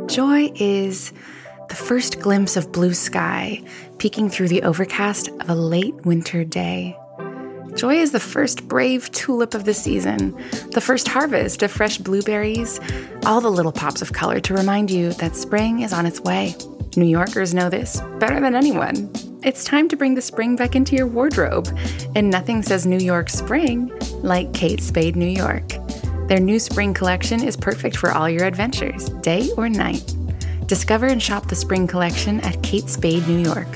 Joy is the first glimpse of blue sky peeking through the overcast of a late winter day. Joy is the first brave tulip of the season, the first harvest of fresh blueberries, all the little pops of color to remind you that spring is on its way. New Yorkers know this better than anyone. It's time to bring the spring back into your wardrobe, and nothing says New York spring like Kate Spade New York. Their new spring collection is perfect for all your adventures, day or night. Discover and shop the spring collection at Kate Spade New York.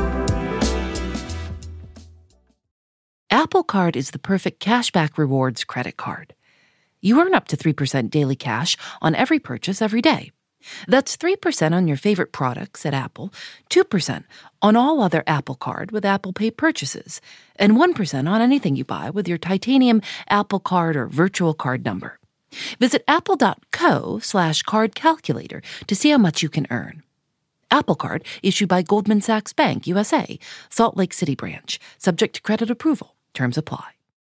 Apple Card is the perfect cashback rewards credit card. You earn up to 3% daily cash on every purchase every day. That's 3% on your favorite products at Apple, 2% on all other Apple Card with Apple Pay purchases, and 1% on anything you buy with your titanium Apple Card or virtual card number. Visit apple.co/card calculator to see how much you can earn. Apple Card issued by Goldman Sachs Bank, USA, Salt Lake City branch, subject to credit approval. Terms apply.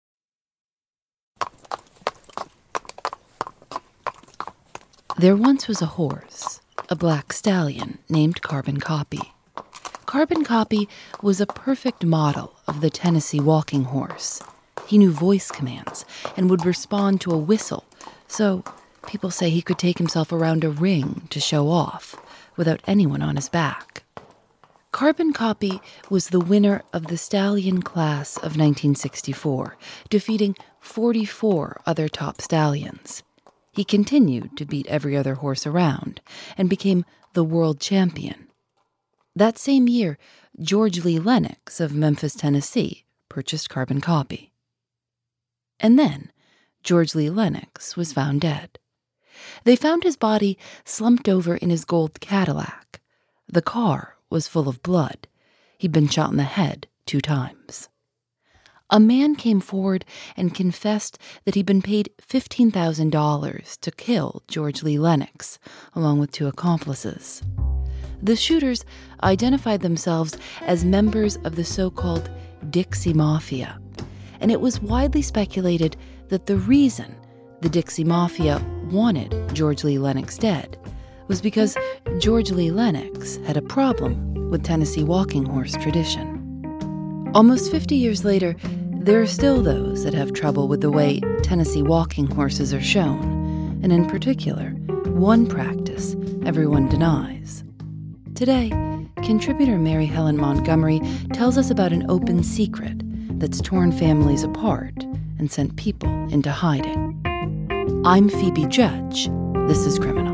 There once was a horse, a black stallion named Carbon Copy. Carbon Copy was a perfect model of the Tennessee walking horse. He knew voice commands and would respond to a whistle, so people say he could take himself around a ring to show off without anyone on his back. Carbon Copy was the winner of the Stallion Class of 1964, defeating 44 other top stallions. He continued to beat every other horse around and became the world champion. That same year, George Lee Lennox of Memphis, Tennessee, purchased Carbon Copy. And then, George Lee Lennox was found dead. They found his body slumped over in his gold Cadillac. The car was full of blood. He'd been shot in the head 2 times. A man came forward and confessed that he'd been paid $15,000 to kill George Lee Lennox, along with 2 accomplices. The shooters identified themselves as members of the so-called Dixie Mafia, and it was widely speculated that the reason the Dixie Mafia wanted George Lee Lennox dead was because George Lee Lennox had a problem with Tennessee walking horse tradition. Almost 50 years later, there are still those that have trouble with the way Tennessee walking horses are shown, and in particular, one practice everyone denies. Today, contributor Mary Helen Montgomery tells us about an open secret that's torn families apart and sent people into hiding. I'm Phoebe Judge. This is Criminal.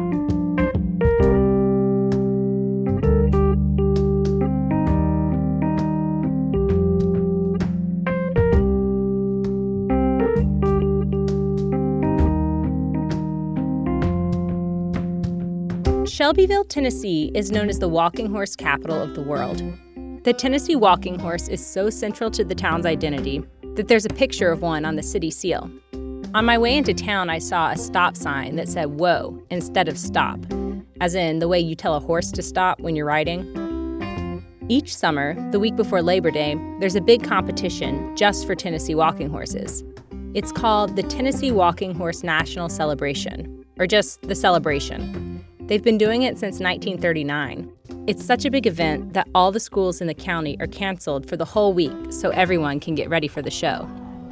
Shelbyville, Tennessee is known as the walking horse capital of the world. The Tennessee walking horse is so central to the town's identity that there's a picture of one on the city seal. On my way into town, I saw a stop sign that said "whoa" instead of "stop," as in the way you tell a horse to stop when you're riding. Each summer, the week before Labor Day, there's a big competition just for Tennessee walking horses. It's called the Tennessee Walking Horse National Celebration, or just the Celebration. They've been doing it since 1939. It's such a big event that all the schools in the county are canceled for the whole week so everyone can get ready for the show.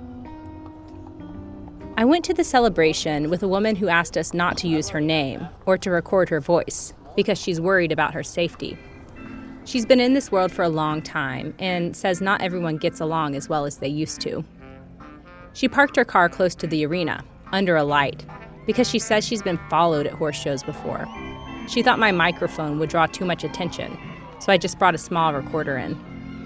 I went to the celebration with a woman who asked us not to use her name or to record her voice because she's worried about her safety. She's been in this world for a long time and says not everyone gets along as well as they used to. She parked her car close to the arena, under a light, because she says she's been followed at horse shows before. She thought my microphone would draw too much attention, so I just brought a small recorder in.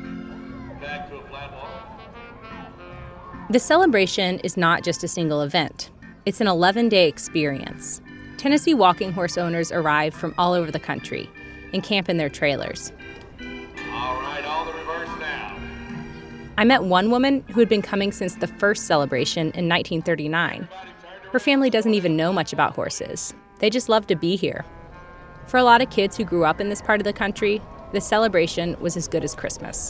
The celebration is not just a single event. It's an 11-day experience. Tennessee walking horse owners arrive from all over the country and camp in their trailers. All right, all the reverse now. I met one woman who had been coming since the first celebration in 1939. Her family doesn't even know much about horses. They just love to be here. For a lot of kids who grew up in this part of the country, the celebration was as good as Christmas.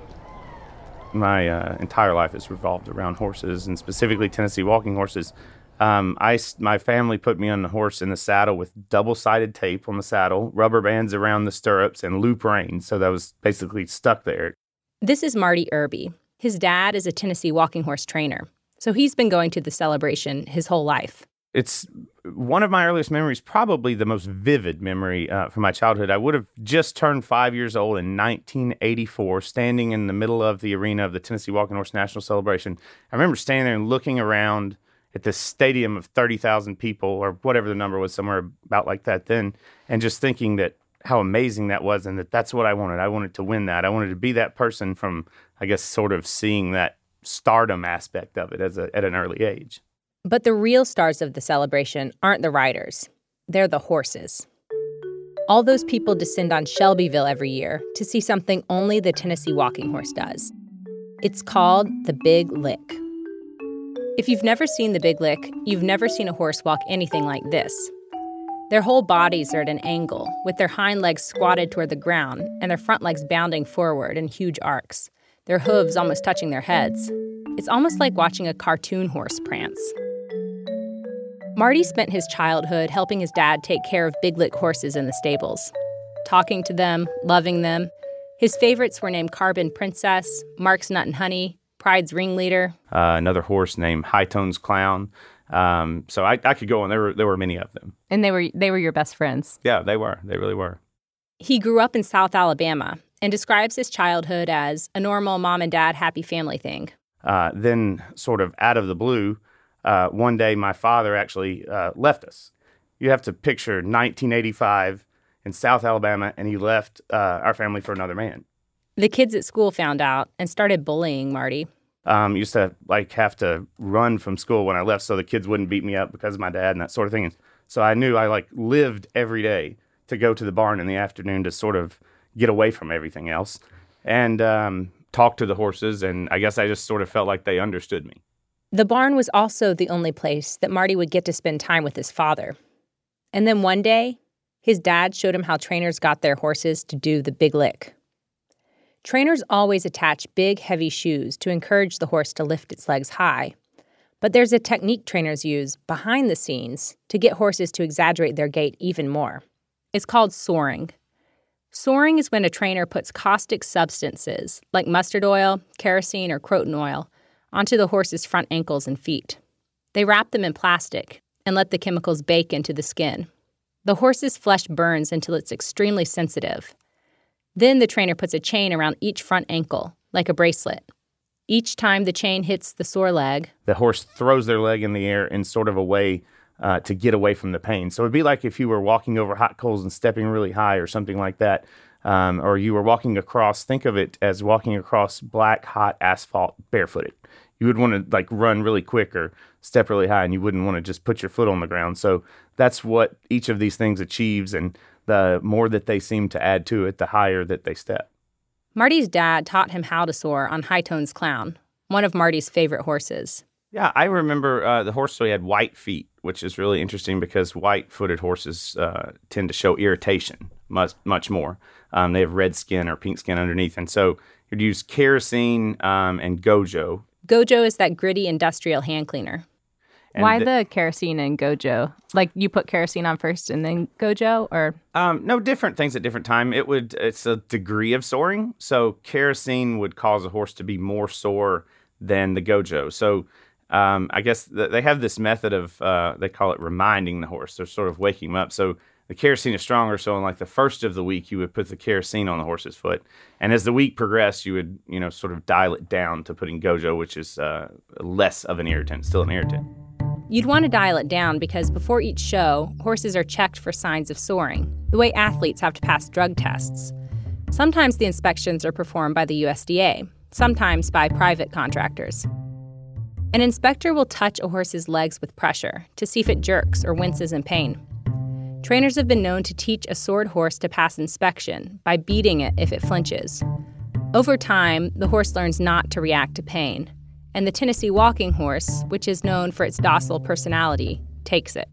My entire life has revolved around horses, and specifically Tennessee walking horses. My family put me on the horse in the saddle with double-sided tape on the saddle, rubber bands around the stirrups, and loop reins, so that I was basically stuck there. This is Marty Irby. His dad is a Tennessee walking horse trainer, so he's been going to the celebration his whole life. It's one of my earliest memories, probably the most vivid memory from my childhood. I would have just turned 5 years old in 1984, standing in the middle of the arena of the Tennessee Walking Horse National Celebration. I remember standing there and looking around at this stadium of 30,000 people, or whatever the number was, somewhere about like that then, and just thinking that how amazing that was, and that's what I wanted. I wanted to win that. I wanted to be that person from, I guess, sort of seeing that stardom aspect of it at an early age. But the real stars of the celebration aren't the riders. They're the horses. All those people descend on Shelbyville every year to see something only the Tennessee Walking Horse does. It's called the Big Lick. If you've never seen the Big Lick, you've never seen a horse walk anything like this. Their whole bodies are at an angle, with their hind legs squatted toward the ground and their front legs bounding forward in huge arcs, their hooves almost touching their heads. It's almost like watching a cartoon horse prance. Marty spent his childhood helping his dad take care of Big Lick horses in the stables, talking to them, loving them. His favorites were named Carbon Princess, Mark's Nut and Honey, Pride's Ringleader. Another horse named High Tones Clown. So I could go on. There were many of them. And they were your best friends. Yeah, they were. They really were. He grew up in South Alabama and describes his childhood as a normal mom and dad happy family thing. Then sort of out of the blue, one day my father actually left us. You have to picture 1985 in South Alabama, and he left our family for another man. The kids at school found out and started bullying Marty. Used to have to run from school when I left so the kids wouldn't beat me up because of my dad and that sort of thing. So I knew I lived every day to go to the barn in the afternoon to sort of get away from everything else and talk to the horses. And I guess I just sort of felt like they understood me. The barn was also the only place that Marty would get to spend time with his father. And then one day, his dad showed him how trainers got their horses to do the Big Lick. Trainers always attach big, heavy shoes to encourage the horse to lift its legs high. But there's a technique trainers use behind the scenes to get horses to exaggerate their gait even more. It's called soaring. Soaring is when a trainer puts caustic substances like mustard oil, kerosene, or croton oil onto the horse's front ankles and feet. They wrap them in plastic and let the chemicals bake into the skin. The horse's flesh burns until it's extremely sensitive. Then the trainer puts a chain around each front ankle, like a bracelet. Each time the chain hits the sore leg, the horse throws their leg in the air in sort of a way to get away from the pain. So it'd be like if you were walking over hot coals and stepping really high or something like that, or you were walking across, think of it as walking across black, hot asphalt barefooted. You would want to run really quick or step really high, and you wouldn't want to just put your foot on the ground. So that's what each of these things achieves, and the more that they seem to add to it, the higher that they step. Marty's dad taught him how to soar on High Tones Clown, one of Marty's favorite horses. Yeah, I remember the horse, so he had white feet, which is really interesting because white-footed horses tend to show irritation much more. They have red skin or pink skin underneath, and so you'd use kerosene and Gojo. Gojo is that gritty industrial hand cleaner. And why the kerosene and Gojo? You put kerosene on first and then Gojo, or? No, different things at different time. It's a degree of soaring. So kerosene would cause a horse to be more sore than the Gojo. So I guess they have this method of, they call it reminding the horse. They're sort of waking him up. So the kerosene is stronger. So in the first of the week, you would put the kerosene on the horse's foot. And as the week progressed, you would, sort of dial it down to putting Gojo, which is less of an irritant, still an irritant. You'd want to dial it down because before each show, horses are checked for signs of soaring, the way athletes have to pass drug tests. Sometimes the inspections are performed by the USDA, sometimes by private contractors. An inspector will touch a horse's legs with pressure to see if it jerks or winces in pain. Trainers have been known to teach a sored horse to pass inspection by beating it if it flinches. Over time, the horse learns not to react to pain, and the Tennessee Walking Horse, which is known for its docile personality, takes it.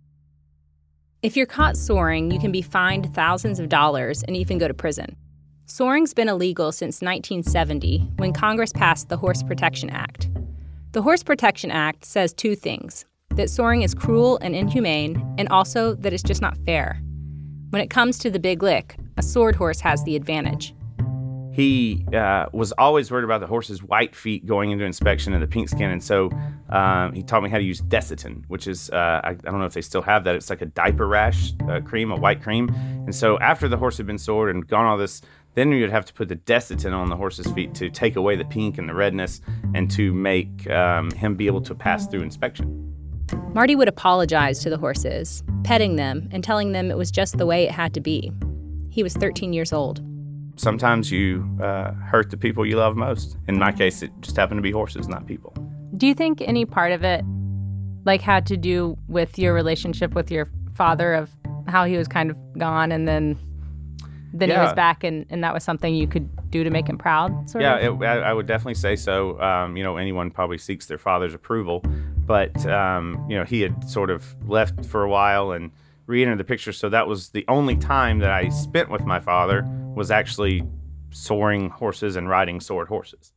If you're caught soaring, you can be fined thousands of dollars and even go to prison. Soaring's been illegal since 1970, when Congress passed the Horse Protection Act. The Horse Protection Act says two things. that soaring is cruel and inhumane, and also that it's just not fair. When it comes to the Big Lick, a sword horse has the advantage. He was always worried about the horse's white feet going into inspection and the pink skin, and so he taught me how to use Desitin, which is, I don't know if they still have that. It's like a diaper rash cream, a white cream. And so after the horse had been sored and gone all this, then you would have to put the Desitin on the horse's feet to take away the pink and the redness and to make him be able to pass through inspection. Marty would apologize to the horses, petting them and telling them it was just the way it had to be. He was 13 years old. Sometimes you hurt the people you love most. In my case, it just happened to be horses, not people. Do you think any part of it had to do with your relationship with your father, of how he was kind of gone and then he was back and that was something you could do to make him proud, sort of? I would definitely say so. Anyone probably seeks their father's approval. But, he had sort of left for a while and re-entered the picture. So that was the only time that I spent with my father, was actually soaring horses and riding sword horses.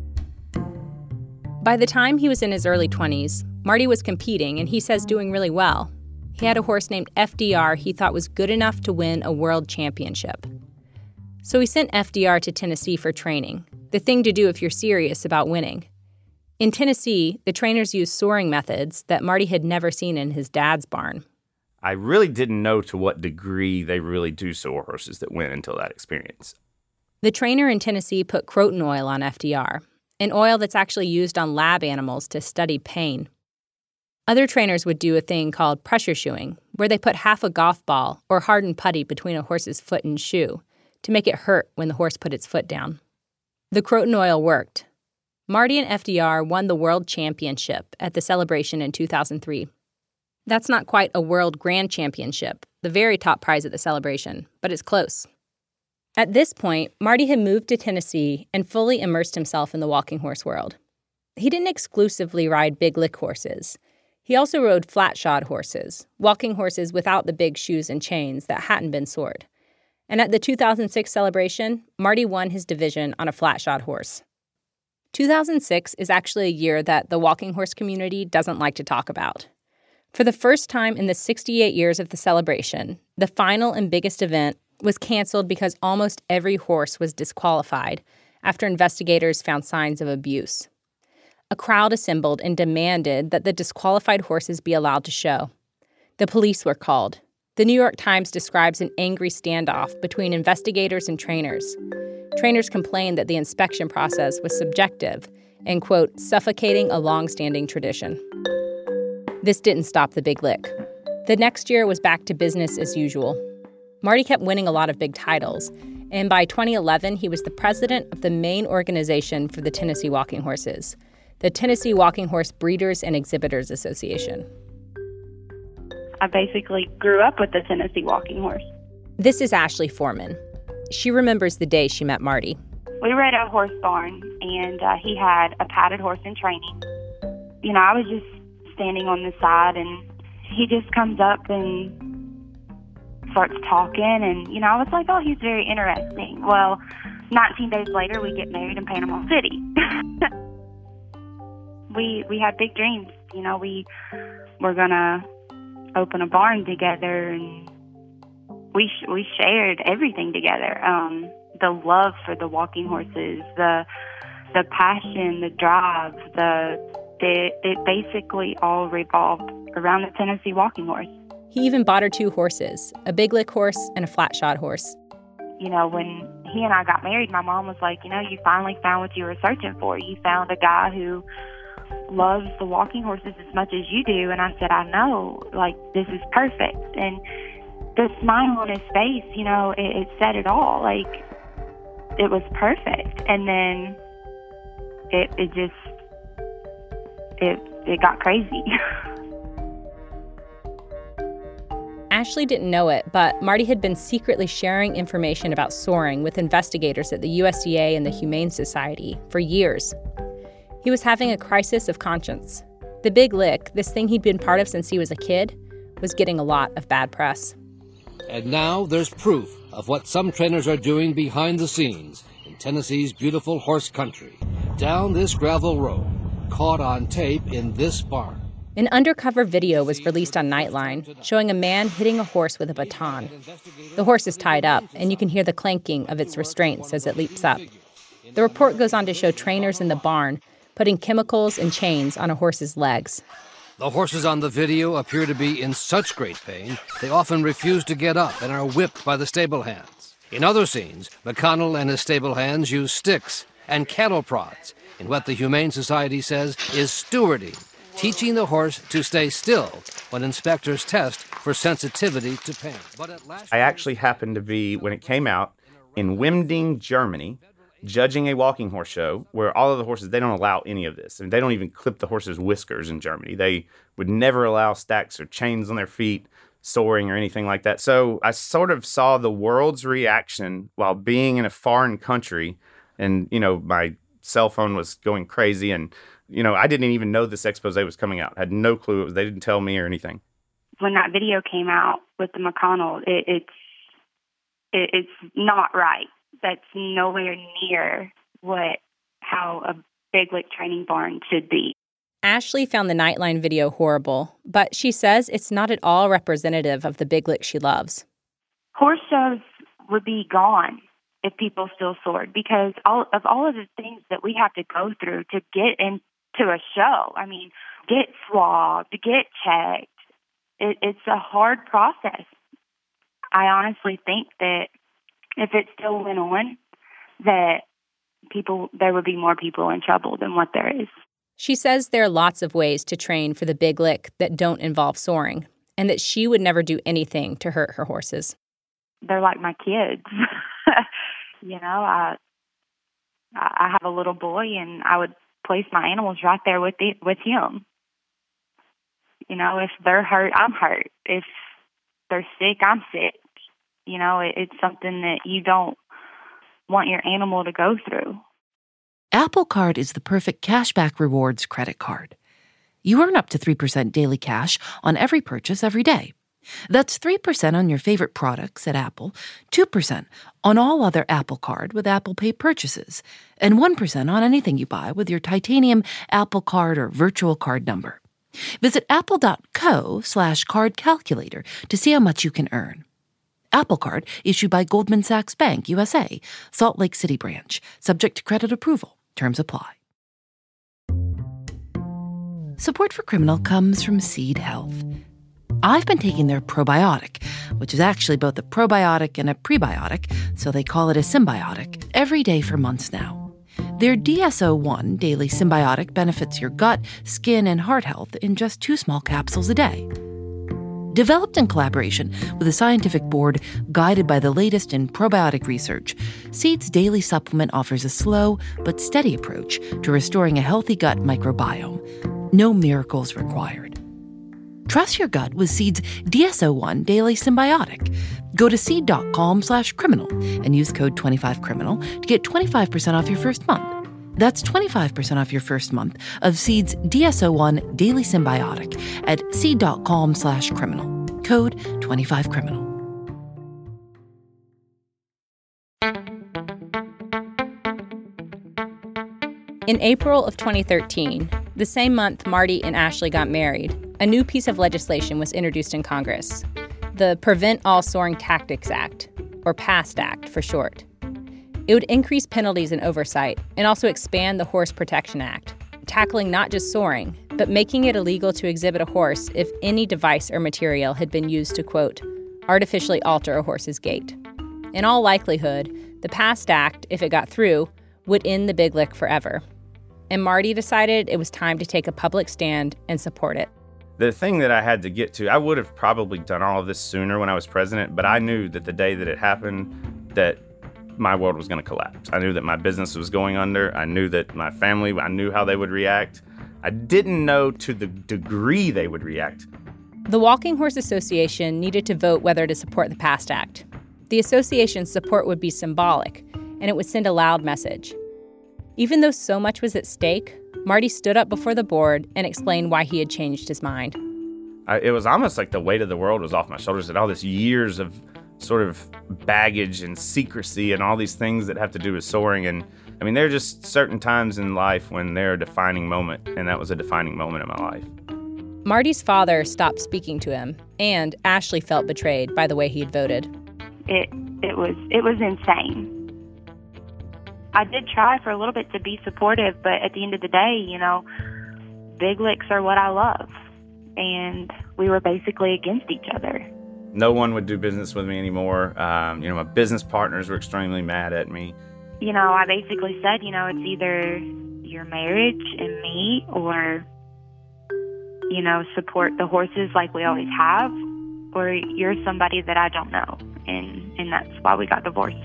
By the time he was in his early 20s, Marty was competing, and he says doing really well. He had a horse named FDR he thought was good enough to win a world championship. So he sent FDR to Tennessee for training, the thing to do if you're serious about winning. In Tennessee, the trainers used soaring methods that Marty had never seen in his dad's barn. I really didn't know to what degree they really do soar horses that win until that experience. The trainer in Tennessee put Croton oil on FDR, an oil that's actually used on lab animals to study pain. Other trainers would do a thing called pressure shoeing, where they put half a golf ball or hardened putty between a horse's foot and shoe to make it hurt when the horse put its foot down. The Croton oil worked. Marty and FDR won the world championship at the celebration in 2003. That's not quite a world grand championship, the very top prize at the celebration, but it's close. At this point, Marty had moved to Tennessee and fully immersed himself in the walking horse world. He didn't exclusively ride Big Lick horses. He also rode flat-shod horses, walking horses without the big shoes and chains that hadn't been soared. And at the 2006 celebration, Marty won his division on a flat-shod horse. 2006 is actually a year that the walking horse community doesn't like to talk about. For the first time in the 68 years of the celebration, the final and biggest event was canceled because almost every horse was disqualified after investigators found signs of abuse. A crowd assembled and demanded that the disqualified horses be allowed to show. The police were called. The New York Times describes an angry standoff between investigators and trainers. Trainers complained that the inspection process was subjective and, quote, suffocating a long-standing tradition. This didn't stop the Big Lick. The next year was back to business as usual. Marty kept winning a lot of big titles, and by 2011, he was the president of the main organization for the Tennessee Walking Horses, the Tennessee Walking Horse Breeders and Exhibitors Association. I basically grew up with the Tennessee Walking Horse. This is Ashley Foreman. She remembers the day she met Marty. We were at a horse barn, and he had a padded horse in training. I was just standing on the side, and he just comes up and starts talking, and, I was like, oh, he's very interesting. Well, 19 days later, we get married in Panama City. We had big dreams. We were going to open a barn together, and we shared everything together. The love for the walking horses, the passion, the drive, it basically all revolved around the Tennessee Walking Horse. He even bought her 2 horses, a Big Lick horse and a flat-shod horse. When he and I got married, my mom was like, you finally found what you were searching for. You found a guy who loves the walking horses as much as you do. And I said, I know, this is perfect. And the smile on his face, it said it all. It was perfect. And then it got crazy. Ashley didn't know it, but Marty had been secretly sharing information about soaring with investigators at the USDA and the Humane Society for years. He was having a crisis of conscience. The Big Lick, this thing he'd been part of since he was a kid, was getting a lot of bad press. And now there's proof of what some trainers are doing behind the scenes in Tennessee's beautiful horse country, down this gravel road, caught on tape in this barn. An undercover video was released on Nightline showing a man hitting a horse with a baton. The horse is tied up, and you can hear the clanking of its restraints as it leaps up. The report goes on to show trainers in the barn putting chemicals and chains on a horse's legs. The horses on the video appear to be in such great pain, they often refuse to get up and are whipped by the stable hands. In other scenes, McConnell and his stable hands use sticks and cattle prods in what the Humane Society says is stewarding, teaching the horse to stay still when inspectors test for sensitivity to pain. But at last, I actually happened to be, when it came out, in Wimding, Germany, judging a walking horse show where all of the horses, they don't allow any of this. I mean, they don't even clip the horses' whiskers in Germany. They would never allow stacks or chains on their feet, soaring or anything like that. So I sort of saw the world's reaction while being in a foreign country. And, my cell phone was going crazy. And, I didn't even know this expose was coming out. I had no clue. They didn't tell me or anything. When that video came out with the McConnell, it's not right. That's nowhere near how a big lick training barn should be. Ashley found the Nightline video horrible, but she says it's not at all representative of the big lick she loves. Horse shows would be gone if people still soared, because all of the things that we have to go through to get into a show. I mean, get swabbed, get checked. It's a hard process. I honestly think that if it still went on, that there would be more people in trouble than what there is. She says there are lots of ways to train for the big lick that don't involve soaring, and that she would never do anything to hurt her horses. They're like my kids. I have a little boy, and I would place my animals right there with him. If they're hurt, I'm hurt. If they're sick, I'm sick. It's something that you don't want your animal to go through. Apple Card is the perfect cashback rewards credit card. You earn up to 3% daily cash on every purchase every day. That's 3% on your favorite products at Apple, 2% on all other Apple Card with Apple Pay purchases, and 1% on anything you buy with your titanium Apple Card or virtual card number. Visit apple.co/card calculator to see how much you can earn. Apple Card issued by Goldman Sachs Bank, USA, Salt Lake City branch, subject to credit approval. Terms apply. Support for Criminal comes from Seed Health. I've been taking their probiotic, which is actually both a probiotic and a prebiotic, so they call it a symbiotic, every day for months now. Their DSO-1 daily symbiotic benefits your gut, skin, and heart health in just 2 small capsules a day. Developed in collaboration with a scientific board guided by the latest in probiotic research, Seed's daily supplement offers a slow but steady approach to restoring a healthy gut microbiome. No miracles required. Trust your gut with Seed's DSO-1 Daily Symbiotic. Go to seed.com/criminal and use code 25criminal to get 25% off your first month. That's 25% off your first month of Seed's DSO-1 Daily Symbiotic at seed.com/criminal. Code 25criminal. In April of 2013, the same month Marty and Ashley got married, a new piece of legislation was introduced in Congress, the Prevent All Soaring Tactics Act, or PAST Act for short. It would increase penalties and oversight and also expand the Horse Protection Act, tackling not just soaring, but making it illegal to exhibit a horse if any device or material had been used to, quote, artificially alter a horse's gait. In all likelihood, the PAST Act, if it got through, would end the big lick forever. And Marty decided it was time to take a public stand and support it. The thing that I had to get to, I would have probably done all of this sooner when I was president, but I knew that the day that it happened, that my world was going to collapse. I knew that my business was going under. I knew that my family, I knew how they would react. I didn't know to the degree they would react. The Walking Horse Association needed to vote whether to support the PAST Act. The association's support would be symbolic, and it would send a loud message. Even though so much was at stake, Marty stood up before the board and explained why he had changed his mind. It was almost like the weight of the world was off my shoulders, and all this years of sort of baggage and secrecy and all these things that have to do with soaring. And I mean, there are just certain times in life when they're a defining moment, and that was a defining moment in my life. Marty's father stopped speaking to him, and Ashley felt betrayed by the way he had voted. It was insane. I did try for a little bit to be supportive, but at the end of the day, big licks are what I love. And we were basically against each other. No one would do business with me anymore. My business partners were extremely mad at me. I basically said, it's either your marriage and me or, support the horses like we always have, or you're somebody that I don't know. And that's why we got divorced.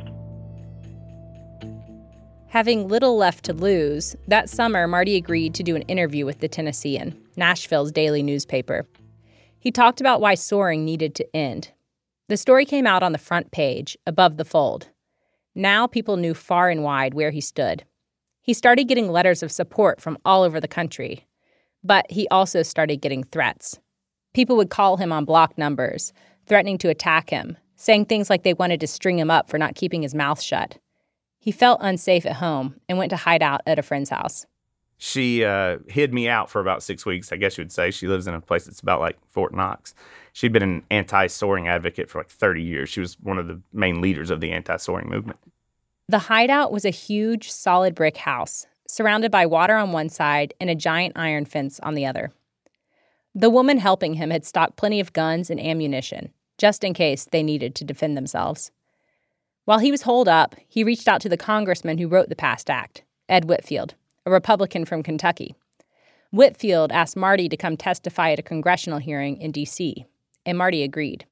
Having little left to lose, that summer Marty agreed to do an interview with the Tennessean, Nashville's daily newspaper. He talked about why soaring needed to end. The story came out on the front page, above the fold. Now people knew far and wide where he stood. He started getting letters of support from all over the country. But he also started getting threats. People would call him on blocked numbers, threatening to attack him, saying things like they wanted to string him up for not keeping his mouth shut. He felt unsafe at home and went to hide out at a friend's house. She hid me out for about 6 weeks, I guess you would say. She lives in a place that's about like Fort Knox. She'd been an anti-soaring advocate for like 30 years. She was one of the main leaders of the anti-soaring movement. The hideout was a huge, solid brick house, surrounded by water on one side and a giant iron fence on the other. The woman helping him had stocked plenty of guns and ammunition, just in case they needed to defend themselves. While he was holed up, he reached out to the congressman who wrote the PAST Act, Ed Whitfield, a Republican from Kentucky. Whitfield asked Marty to come testify at a congressional hearing in D.C., and Marty agreed.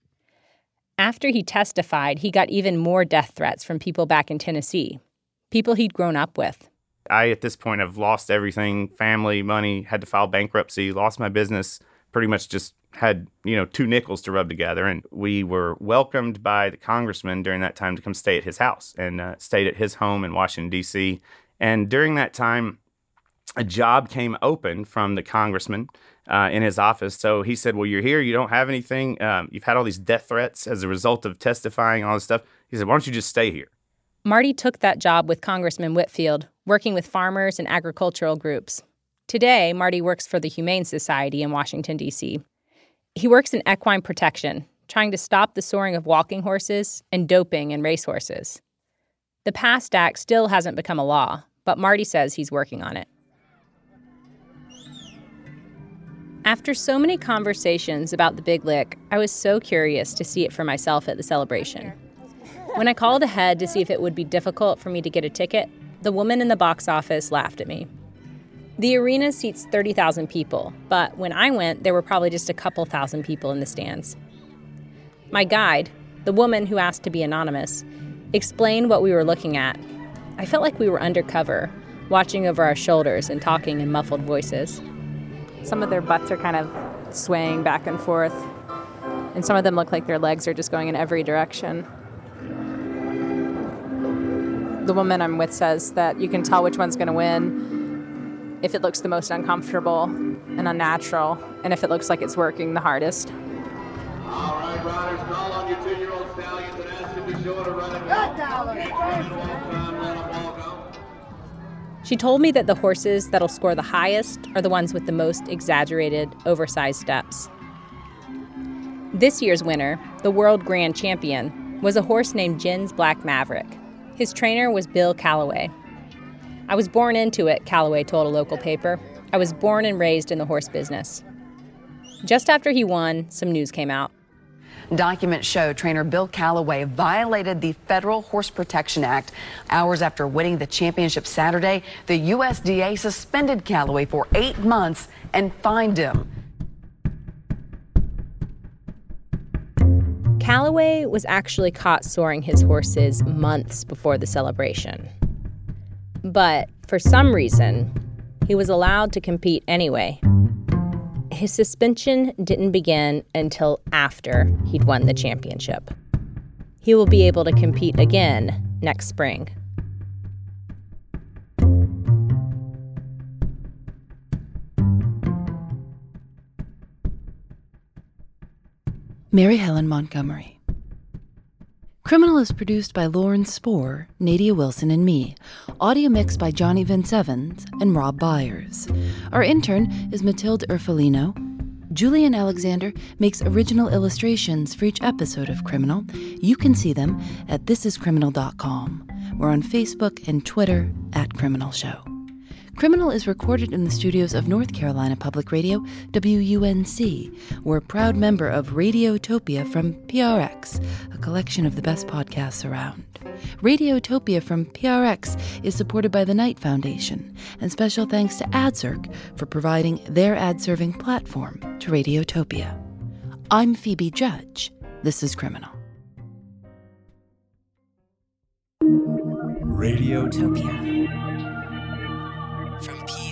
After he testified, he got even more death threats from people back in Tennessee, people he'd grown up with. I, at this point, have lost everything, family, money, had to file bankruptcy, lost my business, pretty much just had, 2 nickels to rub together. And we were welcomed by the congressman during that time to come stay at his house and stayed at his home in Washington, D.C. And during that time, a job came open from the congressman in his office. So he said, well, you're here, you don't have anything. You've had all these death threats as a result of testifying, all this stuff. He said, why don't you just stay here? Marty took that job with Congressman Whitfield, working with farmers and agricultural groups. Today, Marty works for the Humane Society in Washington, D.C. He works in equine protection, trying to stop the soaring of walking horses and doping in racehorses. The PAST Act still hasn't become a law, but Marty says he's working on it. After so many conversations about the Big Lick, I was so curious to see it for myself at the celebration. When I called ahead to see if it would be difficult for me to get a ticket, the woman in the box office laughed at me. The arena seats 30,000 people, but when I went, there were probably just a couple thousand people in the stands. My guide, the woman who asked to be anonymous, explained what we were looking at. I felt like we were undercover, watching over our shoulders and talking in muffled voices. Some of their butts are kind of swaying back and forth, and some of them look like their legs are just going in every direction. The woman I'm with says that you can tell which one's going to win if it looks the most uncomfortable and unnatural, and if it looks like it's working the hardest. All right, riders, call on your 2-year-old stallions and ask them to be sure to run it. She told me that the horses that'll score the highest are the ones with the most exaggerated, oversized steps. This year's winner, the world grand champion, was a horse named Jens Black Maverick. His trainer was Bill Calloway. I was born into it, Calloway told a local paper. I was born and raised in the horse business. Just after he won, some news came out. Documents show trainer Bill Calloway violated the Federal Horse Protection Act. Hours after winning the championship Saturday, the USDA suspended Calloway for 8 months and fined him. Calloway was actually caught soaring his horses months before the celebration. But for some reason, he was allowed to compete anyway. His suspension didn't begin until after he'd won the championship. He will be able to compete again next spring. Mary Helen Montgomery. Criminal is produced by Lauren Spohr, Nadia Wilson, and me. Audio mixed by Johnny Vince Evans and Rob Byers. Our intern is Matilde Urfolino. Julian Alexander makes original illustrations for each episode of Criminal. You can see them at thisiscriminal.com. We're on Facebook and Twitter at Criminal Show. Criminal is recorded in the studios of North Carolina Public Radio, WUNC. We're a proud member of Radiotopia from PRX, a collection of the best podcasts around. Radiotopia from PRX is supported by the Knight Foundation, and special thanks to AdZerk for providing their ad-serving platform to Radiotopia. I'm Phoebe Judge. This is Criminal. Radiotopia from PRX.